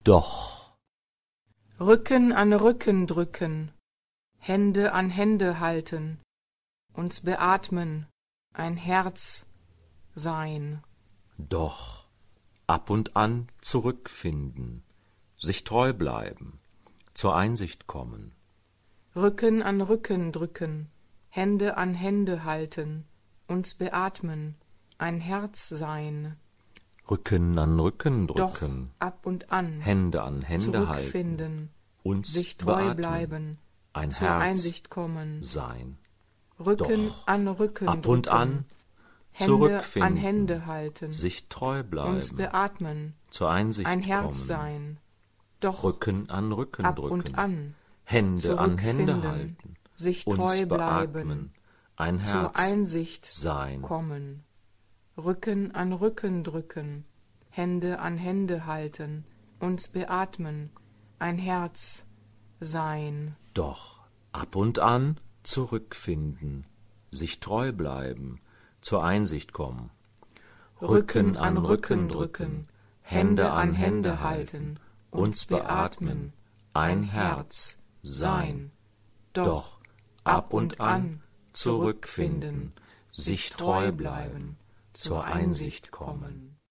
Doch. Rücken an Rücken drücken, Hände an Hände halten, uns beatmen, ein Herz sein. Doch. Ab und an zurückfinden, sich treu bleiben, zur Einsicht kommen. Rücken an Rücken drücken, Hände an Hände halten, uns beatmen, ein Herz sein. Rücken an Rücken drücken, Doch ab und an Hände an Hände halten, zurückfinden, uns sich treu beatmen, bleiben, ein zur Herz Einsicht kommen. sein. Rücken Doch an Rücken ab drücken, und an Hände zurückfinden, an Hände halten, sich treu bleiben, uns beatmen, zur Einsicht ein Herz kommen. sein. Doch Rücken an Rücken ab drücken, und an Hände an Hände zurückfinden, halten, sich uns treu beatmen, bleiben, ein Herz zur Einsicht sein. kommen. Rücken an Rücken drücken, Hände an Hände halten, uns beatmen, ein Herz sein. Doch ab und an zurückfinden, sich treu bleiben, zur Einsicht kommen. Rücken an Rücken drücken, Hände an Hände halten, uns beatmen, ein Herz sein. Doch ab und an zurückfinden, sich treu bleiben, zur Einsicht kommen.